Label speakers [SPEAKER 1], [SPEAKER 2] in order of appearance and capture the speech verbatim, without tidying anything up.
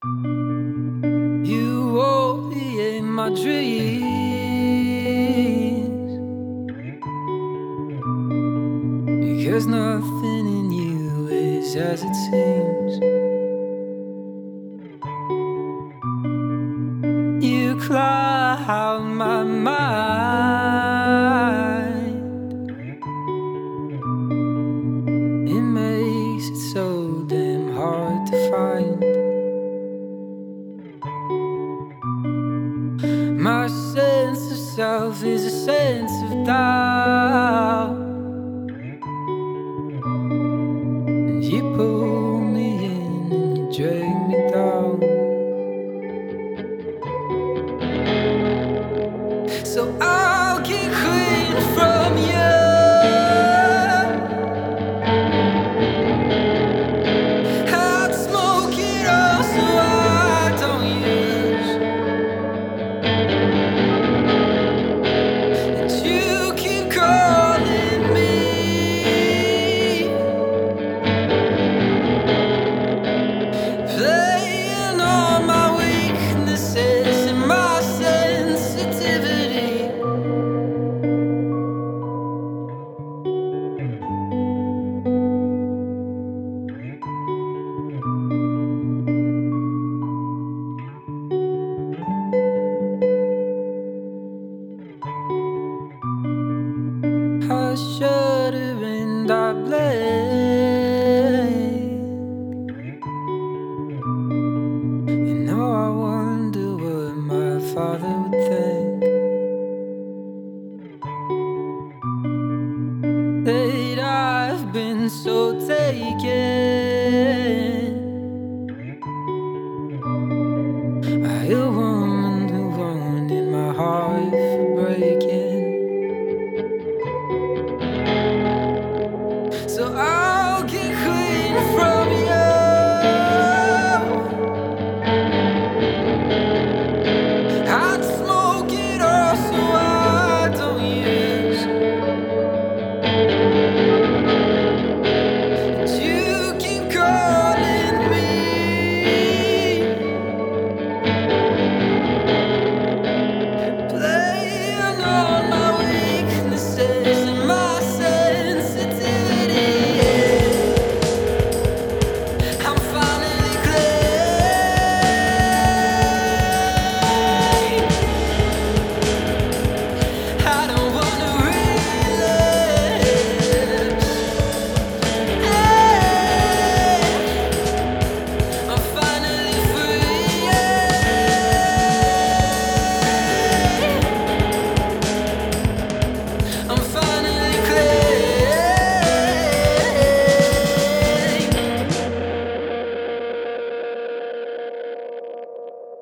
[SPEAKER 1] You only in my dreams, because nothing in you is as it seems. You cloud my mind, it makes it so damn hard to find. My sense of self is a sense of doubt, and you pull me in and you drag